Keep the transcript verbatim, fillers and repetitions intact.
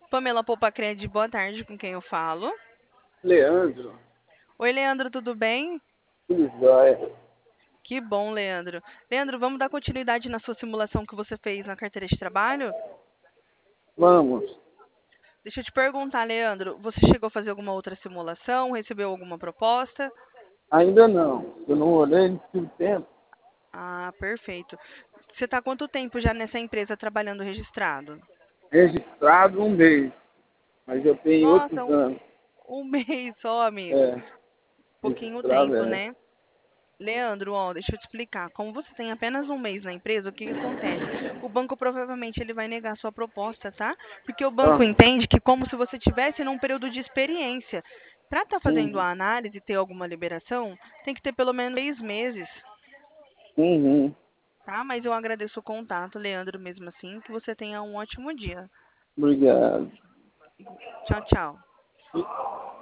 Pamela Poupacred, boa tarde, com quem eu falo? Leandro, Oi, Leandro, tudo bem? tudo jóia? Que bom, Leandro. Leandro, vamos dar continuidade na sua simulação que você fez na carteira de trabalho? Vamos. Deixa eu te perguntar, Leandro, você chegou a fazer alguma outra simulação? Recebeu alguma proposta? Ainda não. Eu não olhei, não tive tempo. Ah, perfeito. Você está há quanto tempo já nessa empresa trabalhando registrado? Registrado um mês, mas eu tenho Nossa, outros um, anos. um mês só, amigo. É, Pouquinho registrado tempo, é. né? Leandro, ó, deixa eu te explicar. Como você tem apenas um mês na empresa, o que que acontece? O banco provavelmente ele vai negar a sua proposta, tá? Porque o banco Ah, entende que como se você tivesse num período de experiência. Para estar fazendo uhum, a análise e ter alguma liberação, tem que ter pelo menos seis meses, uhum. tá? Mas eu agradeço o contato, Leandro, mesmo assim. Que você tenha um ótimo dia. Obrigado. Tchau, tchau.